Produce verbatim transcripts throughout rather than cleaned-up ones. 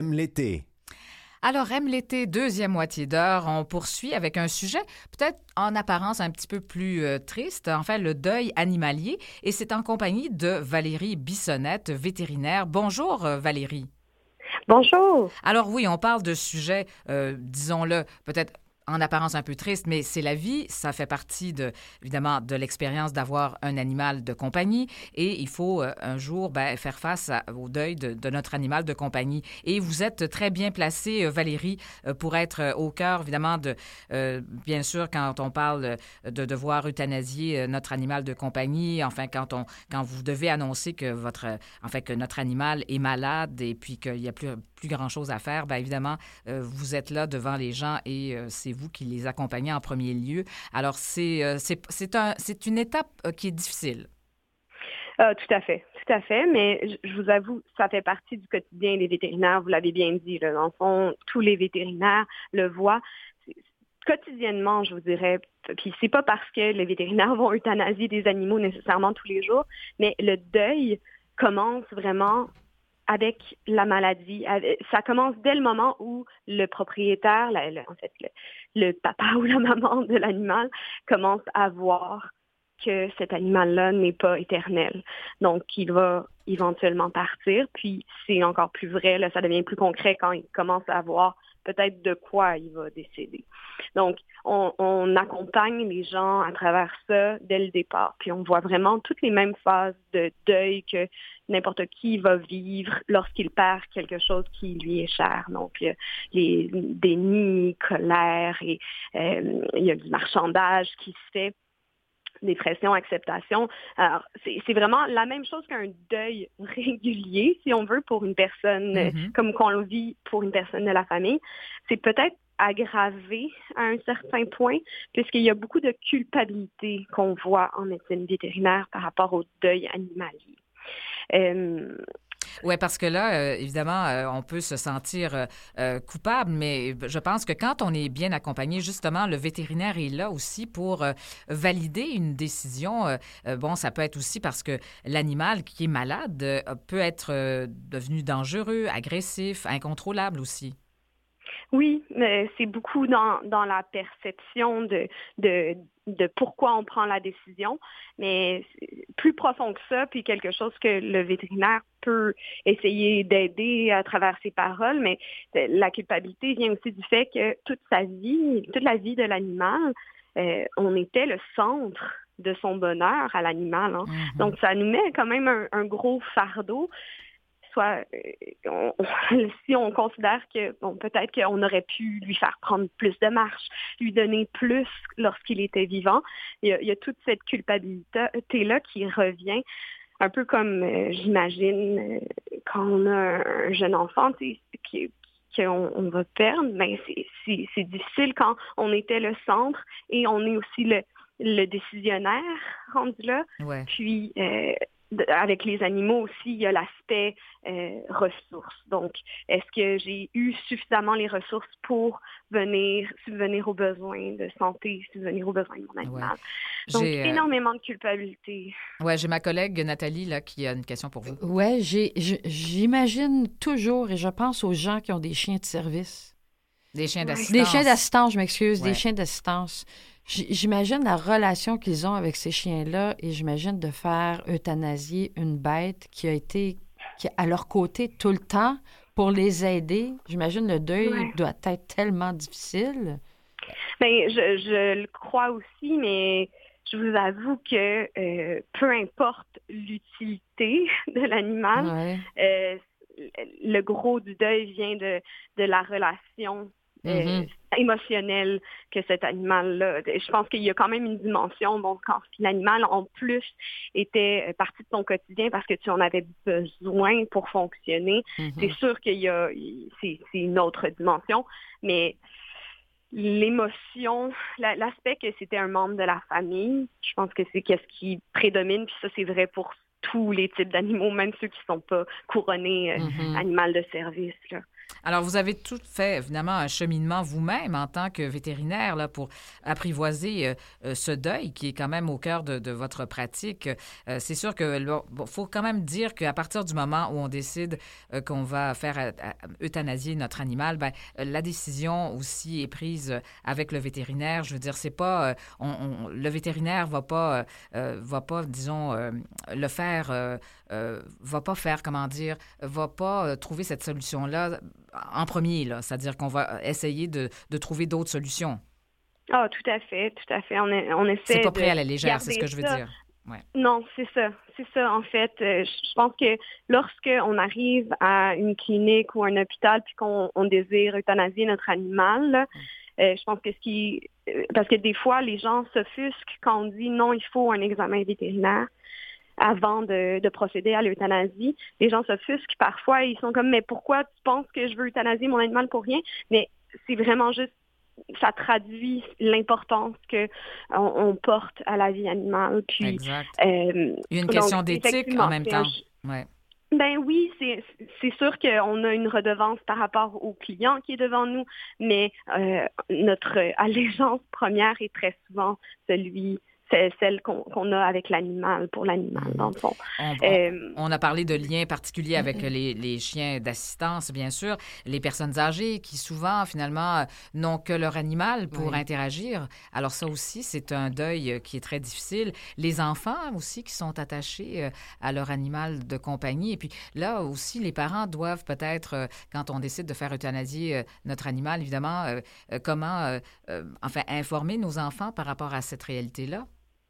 Aime l'été. Alors, Aime l'été, deuxième moitié d'heure, on poursuit avec un sujet peut-être en apparence un petit peu plus euh, triste, enfin le deuil animalier, et c'est en compagnie de Valérie Bissonnette, vétérinaire. Bonjour euh, Valérie. Bonjour. Alors oui, on parle de sujets, euh, disons-le, peut-être en apparence un peu triste, mais c'est la vie. Ça fait partie, de, évidemment, de l'expérience d'avoir un animal de compagnie et il faut euh, un jour ben, faire face à, au deuil de, de notre animal de compagnie. Et vous êtes très bien placée, euh, Valérie, euh, pour être euh, au cœur, évidemment, de, euh, bien sûr, quand on parle de devoir euthanasier euh, notre animal de compagnie, enfin, quand, on, quand vous devez annoncer que, votre, euh, enfin, que notre animal est malade et puis qu'il n'y a plus, plus grand-chose à faire, bien évidemment, euh, vous êtes là devant les gens et euh, c'est vous qui les accompagnez en premier lieu. Alors, c'est, euh, c'est, c'est, un, c'est une étape euh, qui est difficile. Euh, tout à fait, tout à fait, mais je, je vous avoue, ça fait partie du quotidien des vétérinaires, vous l'avez bien dit, là, dans le fond, tous les vétérinaires le voient. C'est, quotidiennement, je vous dirais, puis c'est pas parce que les vétérinaires vont euthanasier des animaux nécessairement tous les jours, mais le deuil commence vraiment avec la maladie. Ça commence dès le moment où le propriétaire, la, le, en fait, le, le papa ou la maman de l'animal commence à voir que cet animal-là n'est pas éternel. Donc, il va éventuellement partir. Puis, c'est encore plus vrai, là, ça devient plus concret quand il commence à voir peut-être de quoi il va décéder. Donc, on, on accompagne les gens à travers ça dès le départ. Puis, on voit vraiment toutes les mêmes phases de deuil que n'importe qui va vivre lorsqu'il perd quelque chose qui lui est cher. Donc, il y a les déni, colère, et euh, il y a du marchandage qui se fait, dépression, acceptation. Alors, c'est, c'est vraiment la même chose qu'un deuil régulier, si on veut, pour une personne, mm-hmm. comme qu'on le vit pour une personne de la famille. C'est peut-être aggravé à un certain point, puisqu'il y a beaucoup de culpabilité qu'on voit en médecine vétérinaire par rapport au deuil animalier. Euh, Oui, parce que là, euh, évidemment, euh, on peut se sentir euh, euh, coupable, mais je pense que quand on est bien accompagné, justement, le vétérinaire est là aussi pour euh, valider une décision. Euh, euh, bon, ça peut être aussi parce que l'animal qui est malade euh, peut être euh, devenu dangereux, agressif, incontrôlable aussi. Oui, mais c'est beaucoup dans, dans la perception de, de, de pourquoi on prend la décision, mais plus profond que ça, puis quelque chose que le vétérinaire peut essayer d'aider à travers ses paroles, mais la culpabilité vient aussi du fait que toute sa vie, toute la vie de l'animal, euh, on était le centre de son bonheur à l'animal. Hein. Mm-hmm. Donc, ça nous met quand même un, un gros fardeau. Soit, on, on, si on considère que bon, peut-être qu'on aurait pu lui faire prendre plus de marche, lui donner plus lorsqu'il était vivant, il y a, il y a toute cette culpabilité-là qui revient, un peu comme, euh, j'imagine, euh, quand on a un jeune enfant qui, qu'on on va perdre, ben c'est, c'est, c'est difficile quand on était le centre et on est aussi le, le décisionnaire rendu là. Ouais. Puis, euh, avec les animaux aussi, il y a l'aspect euh, ressources. Donc, est-ce que j'ai eu suffisamment les ressources pour venir subvenir aux besoins de santé, subvenir aux besoins de mon animal? Ouais. Donc, j'ai, énormément de culpabilité. Oui, j'ai ma collègue Nathalie là, qui a une question pour vous. Oui, j'ai, j'imagine toujours, et je pense aux gens qui ont des chiens de service. Des chiens d'assistance. Des chiens d'assistance, je m'excuse, ouais. des chiens d'assistance. J'imagine la relation qu'ils ont avec ces chiens-là et j'imagine de faire euthanasier une bête qui a été qui est à leur côté tout le temps pour les aider. J'imagine le deuil ouais. doit être tellement difficile. Bien, je, je le crois aussi, mais je vous avoue que euh, peu importe l'utilité de l'animal, ouais. euh, le gros du deuil vient de, de la relation Euh, mm-hmm. émotionnel que cet animal-là. Je pense qu'il y a quand même une dimension, bon, quand l'animal en plus était partie de ton quotidien parce que tu en avais besoin pour fonctionner, mm-hmm. c'est sûr qu'il y a, c'est, c'est une autre dimension, mais l'émotion, la, l'aspect que c'était un membre de la famille, je pense que c'est qu'est-ce qui prédomine, puis ça c'est vrai pour tous les types d'animaux, même ceux qui ne sont pas couronnés euh, Mm-hmm. animal de service, là. Alors, vous avez tout fait, évidemment, un cheminement vous-même en tant que vétérinaire là, pour apprivoiser euh, euh, ce deuil qui est quand même au cœur de, de votre pratique. Euh, c'est sûr que là, bon, faut quand même dire qu'à partir du moment où on décide euh, qu'on va faire euh, euthanasier notre animal, ben, euh, la décision aussi est prise avec le vétérinaire. Je veux dire, c'est pas... Euh, on, on, le vétérinaire va pas, euh, va pas disons, euh, le faire... Euh, euh, va pas faire, comment dire, va pas euh, trouver cette solution-là en premier, là. C'est-à-dire qu'on va essayer de, de trouver d'autres solutions. Ah, tout à fait, tout à fait. On, est, on essaie C'est pas de pris à la légère, garder c'est ce que je veux ça. dire. Ouais. Non, c'est ça. C'est ça, en fait. Euh, je pense que lorsqu'on arrive à une clinique ou un hôpital puis qu'on on désire euthanasier notre animal, là, euh, je pense que ce qui... Parce que des fois, les gens s'offusquent quand on dit non, il faut un examen vétérinaire avant de, de procéder à l'euthanasie. Les gens s'offusquent parfois, ils sont comme, mais pourquoi tu penses que je veux euthanasier mon animal pour rien? Mais c'est vraiment juste, ça traduit l'importance que on, on porte à la vie animale. Puis, exact. Euh, Il y a une question donc, d'éthique en même temps. Ouais. Ben oui, c'est c'est sûr qu'on a une redevance par rapport au client qui est devant nous, mais euh, notre allégeance première est très souvent celui c'est celle qu'on qu'on a avec l'animal, pour l'animal, dans le fond. On, on, euh, on a parlé de liens particuliers avec les, les chiens d'assistance, bien sûr, les personnes âgées qui souvent, finalement, n'ont que leur animal pour oui. interagir. Alors ça aussi, c'est un deuil qui est très difficile. Les enfants aussi qui sont attachés à leur animal de compagnie. Et puis là aussi, les parents doivent peut-être, quand on décide de faire euthanasier notre animal, évidemment, euh, comment, euh, enfin, informer nos enfants par rapport à cette réalité-là.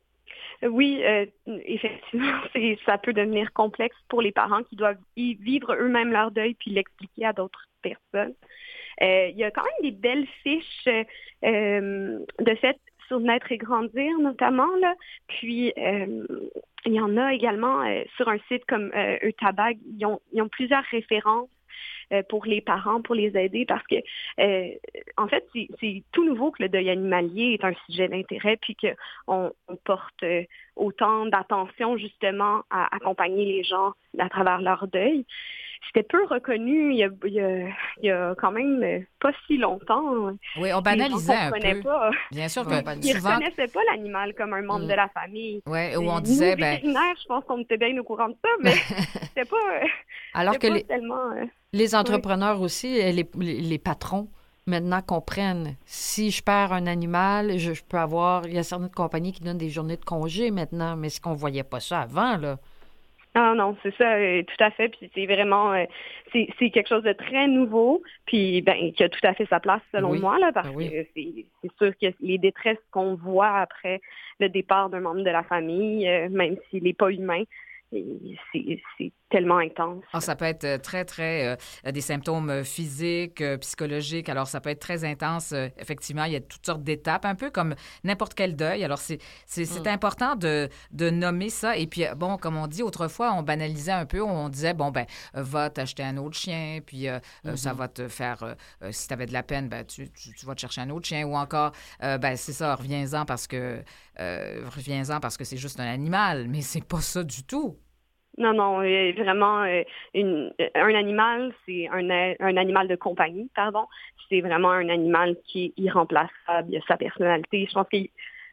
Oui, euh, effectivement, c'est, ça peut devenir complexe pour les parents qui doivent y vivre eux-mêmes leur deuil puis l'expliquer à d'autres personnes. Euh, il y a quand même des belles fiches euh, de fait sur Naître et Grandir notamment, là. Puis, euh, il y en a également euh, sur un site comme euh, Eutabag. Ils ont, ils ont plusieurs références pour les parents, pour les aider, parce que, euh, en fait, c'est, c'est tout nouveau que le deuil animalier est un sujet d'intérêt, puis qu'on on porte euh, autant d'attention, justement, à accompagner les gens à travers leur deuil. C'était peu reconnu il y a, il y a, il y a quand même pas si longtemps. Oui, on banalisait un peu. Pas. Bien sûr que Ils ne souvent... reconnaissaient pas l'animal comme un membre mmh. de la famille. Oui, où on disait... Nous, vétérinaires, je pense qu'on était bien au courant de ça, mais c'était pas, Alors c'était que pas les, tellement... Euh, les entrepreneurs oui. aussi, les, les, les patrons, maintenant comprennent. Si je perds un animal, je, je peux avoir... Il y a certaines compagnies qui donnent des journées de congé maintenant, mais est-ce qu'on ne voyait pas ça avant, là? Ah non, c'est ça, euh, tout à fait. Puis c'est vraiment, euh, c'est, c'est quelque chose de très nouveau, puis ben qui a tout à fait sa place selon oui. moi là, parce ah oui. que c'est, c'est sûr que les détresses qu'on voit après le départ d'un membre de la famille, euh, même s'il n'est pas humain, c'est, c'est tellement intense. Ah, ça peut être très, très... Euh, des symptômes physiques, euh, psychologiques. Alors, ça peut être très intense. Euh, effectivement, il y a toutes sortes d'étapes, un peu comme n'importe quel deuil. Alors, c'est, c'est, c'est mm. important de, de nommer ça. Et puis, bon, comme on dit, autrefois, on banalisait un peu. On disait, bon, ben va t'acheter un autre chien, puis euh, mm-hmm. ça va te faire... Euh, si tu avais de la peine, ben tu, tu, tu vas te chercher un autre chien. Ou encore, euh, ben c'est ça, reviens-en parce que... Euh, reviens-en parce que c'est juste un animal. Mais c'est pas ça du tout. Non, non, vraiment, une, un animal, c'est un, un animal de compagnie, pardon. C'est vraiment un animal qui est irremplaçable, il a sa personnalité. Je pense que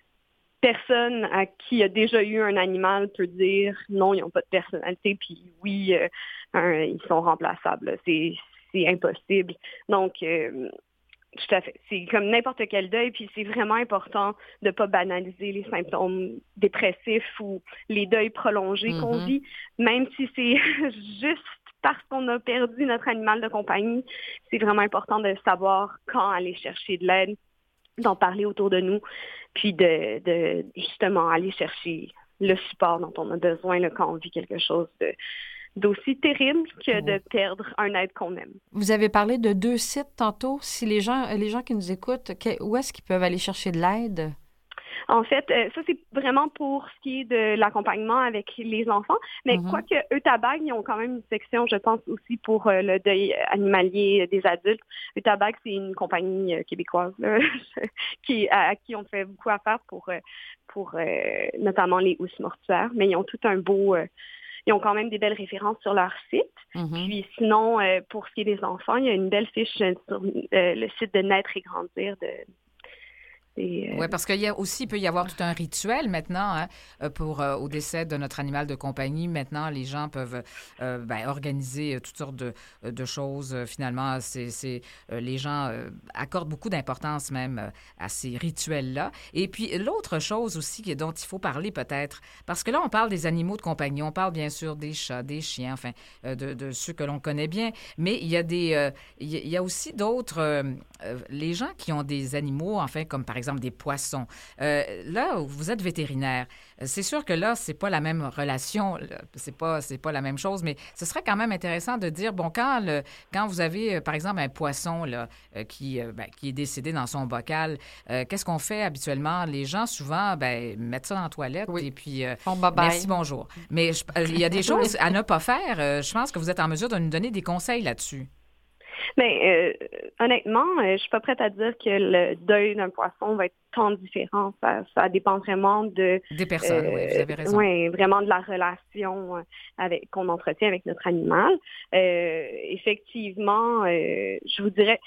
personne à qui a déjà eu un animal peut dire non, ils n'ont pas de personnalité, puis oui, euh, un, ils sont remplaçables. C'est, c'est impossible. Donc, euh, tout à fait. C'est comme n'importe quel deuil, puis c'est vraiment important de ne pas banaliser les symptômes dépressifs ou les deuils prolongés mm-hmm. qu'on vit, même si c'est juste parce qu'on a perdu notre animal de compagnie. C'est vraiment important de savoir quand aller chercher de l'aide, d'en parler autour de nous, puis de, de justement aller chercher le support dont on a besoin là, quand on vit quelque chose de d'aussi terrible que de perdre un être qu'on aime. Vous avez parlé de deux sites tantôt. Si les gens, les gens qui nous écoutent, où est-ce qu'ils peuvent aller chercher de l'aide? En fait, ça, c'est vraiment pour ce qui est de l'accompagnement avec les enfants. Mais mm-hmm. quoique Eutabag, ils ont quand même une section, je pense, aussi pour le deuil animalier des adultes. Eutabag, c'est une compagnie québécoise là, qui, à, à qui on fait beaucoup affaire pour, pour euh, notamment les housses mortuaires. Mais ils ont tout un beau... Euh, ils ont quand même des belles références sur leur site. Mm-hmm. Puis sinon, euh, pour ce qui est des enfants, il y a une belle fiche sur euh, le site de Naître et Grandir de Euh... Oui, parce qu'il y a aussi, il peut y avoir tout un rituel maintenant hein, pour euh, au décès de notre animal de compagnie. Maintenant, les gens peuvent euh, ben, organiser toutes sortes de, de choses. Finalement, c'est, c'est, euh, les gens euh, accordent beaucoup d'importance même euh, à ces rituels-là. Et puis, l'autre chose aussi dont il faut parler peut-être, parce que là, on parle des animaux de compagnie. On parle bien sûr des chats, des chiens, enfin, euh, de, de ceux que l'on connaît bien. Mais il y a, des, euh, il y a aussi d'autres... Euh, les gens qui ont des animaux, enfin, comme par exemple des poissons. Euh, là, vous êtes vétérinaire. C'est sûr que là, c'est pas la même relation, c'est pas, c'est pas la même chose, mais ce serait quand même intéressant de dire, bon, quand, le, quand vous avez, par exemple, un poisson là, qui, ben, qui est décédé dans son bocal, euh, qu'est-ce qu'on fait habituellement? Les gens, souvent, ben, mettent ça dans la toilette oui. et puis euh, bon, merci, bonjour. Mais je, il y a des choses à ne pas faire. Je pense que vous êtes en mesure de nous donner des conseils là-dessus. Bien, euh, honnêtement, euh, je suis pas prête à dire que le deuil d'un poisson va être tant différent. Ça, ça dépend vraiment de... Des personnes, euh, oui, vous avez raison. Oui, vraiment de la relation avec, qu'on entretient avec notre animal. Euh, effectivement, euh, je vous dirais,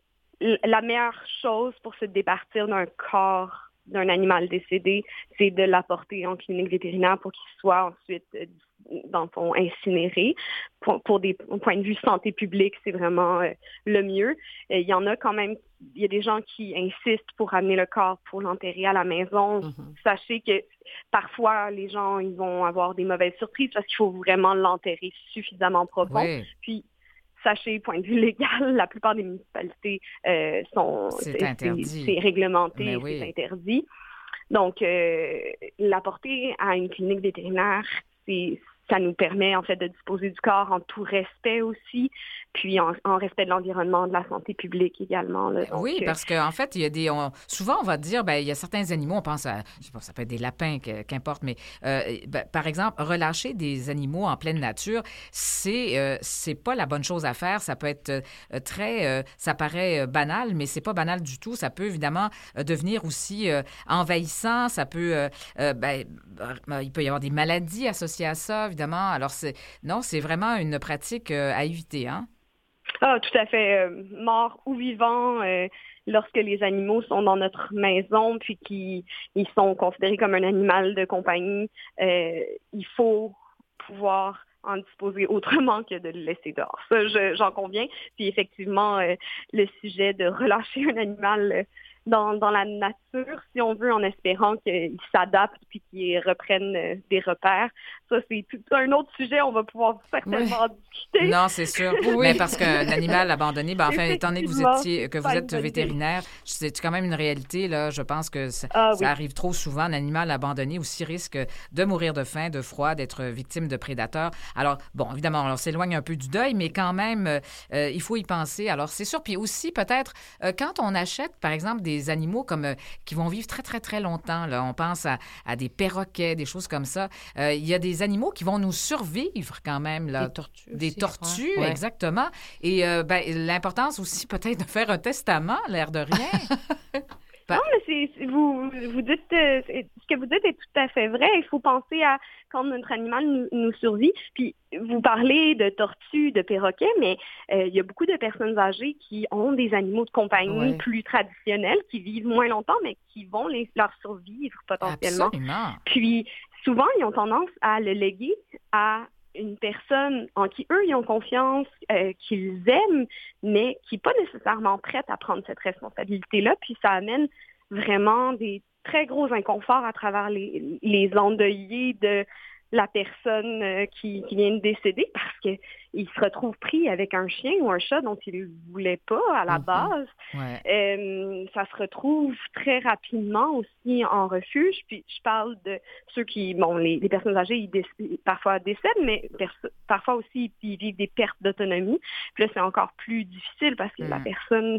la meilleure chose pour se départir d'un corps d'un animal décédé, c'est de l'apporter en clinique vétérinaire pour qu'il soit ensuite, dans le fond, incinéré. Pour, pour des points de vue santé publique, c'est vraiment euh, le mieux. Euh, il y en a quand même, il y a des gens qui insistent pour amener le corps pour l'enterrer à la maison. Mm-hmm. Sachez que parfois, les gens, ils vont avoir des mauvaises surprises parce qu'il faut vraiment l'enterrer suffisamment profond. Oui. Puis, sachez, point de vue légal, la plupart des municipalités euh, sont... C'est, c'est interdit. C'est, c'est réglementé, oui. c'est interdit. Donc, euh, l'apporter à une clinique vétérinaire, c'est... Ça nous permet, en fait, de disposer du corps en tout respect aussi, puis en, en respect de l'environnement, de la santé publique également. Là. Donc, oui, parce qu'en fait, il y a des... On, souvent, on va dire, ben il y a certains animaux, on pense à... Je sais pas, ça peut être des lapins, que, qu'importe, mais euh, ben, par exemple, relâcher des animaux en pleine nature, c'est, euh, c'est pas la bonne chose à faire. Ça peut être euh, très... Euh, ça paraît euh, banal, mais c'est pas banal du tout. Ça peut, évidemment, euh, devenir aussi euh, envahissant. Ça peut... Euh, euh, ben, il peut y avoir des maladies associées à ça, évidemment. Alors, c'est, non, c'est vraiment une pratique euh, à éviter, hein? Ah, tout à fait. Euh, mort ou vivant, euh, lorsque les animaux sont dans notre maison puis qu'ils ils sont considérés comme un animal de compagnie, euh, il faut pouvoir en disposer autrement que de le laisser dehors. Ça, je, j'en conviens. Puis effectivement, euh, le sujet de relâcher un animal... Euh, Dans, dans la nature, si on veut, en espérant qu'ils s'adaptent puis qu'ils reprennent euh, des repères. Ça, c'est tout un autre sujet. On va pouvoir certainement oui. discuter. Non, c'est sûr. Oui. Mais parce qu'un animal abandonné, ben, enfin, étant donné que vous étiez, que vous êtes vétérinaire, c'est quand même une réalité, là. Je pense que ça, ah, ça oui. arrive trop souvent. Un animal abandonné aussi risque de mourir de faim, de froid, d'être victime de prédateurs. Alors, bon, évidemment, on s'éloigne un peu du deuil, mais quand même, euh, il faut y penser. Alors, c'est sûr. Puis aussi, peut-être, euh, quand on achète, par exemple, des des animaux comme, euh, qui vont vivre très, très, très longtemps. Là. On pense à, à des perroquets, des choses comme ça. Euh, il y a des animaux qui vont nous survivre quand même. Là. Des tortues. Des aussi, tortues, ouais. exactement. Et euh, ben, l'importance aussi peut-être de faire un testament, l'air de rien. Non, mais c'est, c'est vous, vous dites, euh, ce que vous dites est tout à fait vrai. Il faut penser à quand notre animal nous, nous survit. Puis, vous parlez de tortues, de perroquets, mais euh, il y a beaucoup de personnes âgées qui ont des animaux de compagnie ouais. plus traditionnels, qui vivent moins longtemps, mais qui vont les, leur survivre potentiellement. Absolument. Puis, souvent, ils ont tendance à le léguer à une personne en qui eux, ils ont confiance, euh, qu'ils aiment, mais qui n'est pas nécessairement prête à prendre cette responsabilité-là. Puis ça amène vraiment des très gros inconforts à travers les, les endeuillés de la personne euh, qui, qui vient de décéder parce qu'il se retrouve pris avec un chien ou un chat dont il ne voulait pas à la base. Mm-hmm. Ouais. Euh, ça se retrouve très rapidement aussi en refuge. Puis je parle de ceux qui, bon, les, les personnes âgées, ils déc- parfois décèdent, mais perso- parfois aussi ils vivent des pertes d'autonomie. Puis là, c'est encore plus difficile parce que mm. la personne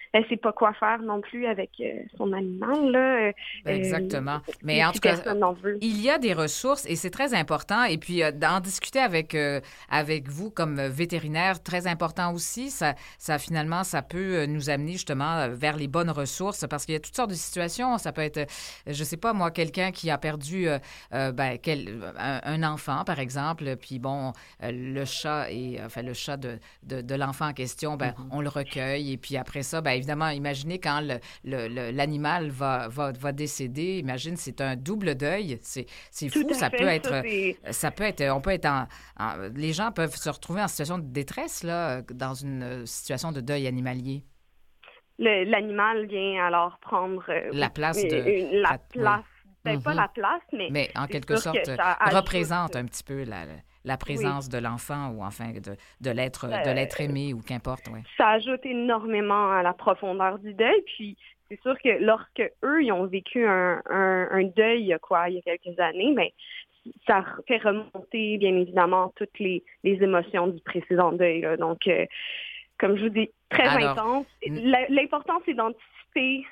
elle sait pas quoi faire non plus avec euh, son animal. Là. Exactement. Euh, Mais en tout cas, veut. il y a des ressources et c'est très important. Et puis, euh, d'en discuter avec, euh, avec vous comme vétérinaire, très important aussi. Ça, ça, finalement, ça peut nous amener justement vers les bonnes ressources parce qu'il y a toutes sortes de situations. Ça peut être, je sais pas, moi, quelqu'un qui a perdu euh, euh, ben, quel, un, un enfant, par exemple, puis bon, euh, le chat, et, enfin, le chat de, de, de l'enfant en question, ben, mm-hmm. on le recueille. Et puis après ça, ben, évidemment, imaginez quand le, le, le, l'animal va, va, va décéder. Imagine, c'est un double deuil. C'est, c'est fou. Ça fait, peut être, ça, c'est... ça peut être, on peut être en, en, les gens peuvent se retrouver en situation de détresse, là, dans une situation de deuil animalier. Le, l'animal vient alors prendre euh, la place de... Une, la place, oui. peut-être mm-hmm. pas la place, mais... Mais en quelque sorte, représente ajoute... un petit peu la... la présence oui. de l'enfant ou enfin de, de, l'être, euh, de l'être aimé ou qu'importe. Ouais. Ça ajoute énormément à la profondeur du deuil. Puis c'est sûr que lorsque eux, ils ont vécu un, un, un deuil quoi, il y a quelques années, bien, ça fait remonter bien évidemment toutes les, les émotions du précédent deuil. Là. Donc, euh, comme je vous dis, très Alors, intense. N- L'important, c'est d'anticiper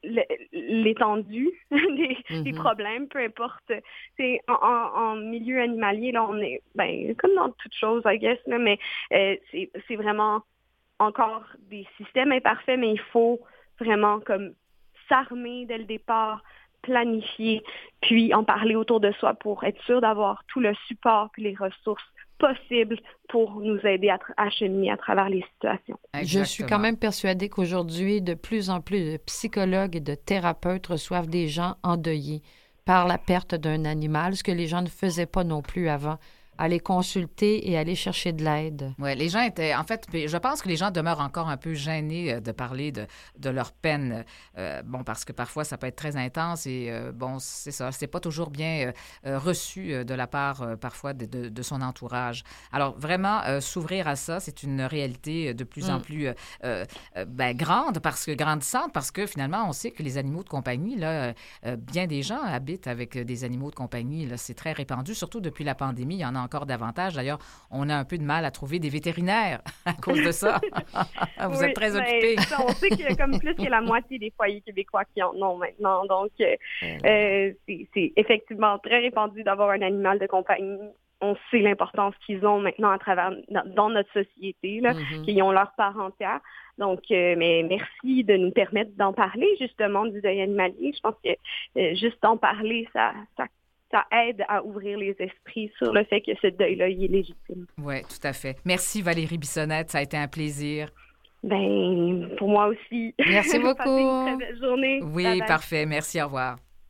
l'étendue des, mm-hmm. des problèmes, peu importe. C'est en, en, en milieu animalier, là, on est ben comme dans toute chose, I guess, là, mais euh, c'est, c'est vraiment encore des systèmes imparfaits, mais il faut vraiment comme s'armer dès le départ, planifier, puis en parler autour de soi pour être sûr d'avoir tout le support et les ressources possible pour nous aider à, tra- à cheminer à travers les situations. Exactement. Je suis quand même persuadée qu'aujourd'hui, de plus en plus de psychologues et de thérapeutes reçoivent des gens endeuillés par la perte d'un animal, ce que les gens ne faisaient pas non plus avant. Aller consulter et aller chercher de l'aide. Oui, les gens étaient... En fait, je pense que les gens demeurent encore un peu gênés de parler de, de leur peine. Euh, bon, parce que parfois, ça peut être très intense et, euh, bon, c'est ça, c'est pas toujours bien euh, reçu de la part, euh, parfois, de, de, de son entourage. Alors, vraiment, euh, s'ouvrir à ça, c'est une réalité de plus mm. en plus euh, euh, ben, grande, parce que grandissante, parce que, finalement, on sait que les animaux de compagnie, là, euh, bien des gens habitent avec des animaux de compagnie. Là, c'est très répandu, surtout depuis la pandémie. Il y en a encore davantage. D'ailleurs, on a un peu de mal à trouver des vétérinaires à cause de ça. Vous oui, êtes très ben, occupés. Ça, on sait qu'il y a comme plus que la moitié des foyers québécois qui en ont maintenant. Donc, euh, euh, c'est, c'est effectivement très répandu d'avoir un animal de compagnie. On sait l'importance qu'ils ont maintenant à travers dans notre société, là, mm-hmm. qu'ils ont leur part entière. Donc, euh, mais merci de nous permettre d'en parler, justement, du deuil animalier. Je pense que euh, juste d'en parler, ça, ça ça aide à ouvrir les esprits sur le fait que ce deuil-là, il est légitime. Oui, tout à fait. Merci Valérie Bissonnette, ça a été un plaisir. Ben, pour moi aussi. Merci beaucoup. Passez une très belle journée. Oui, Bye bye. Parfait. Merci, au revoir.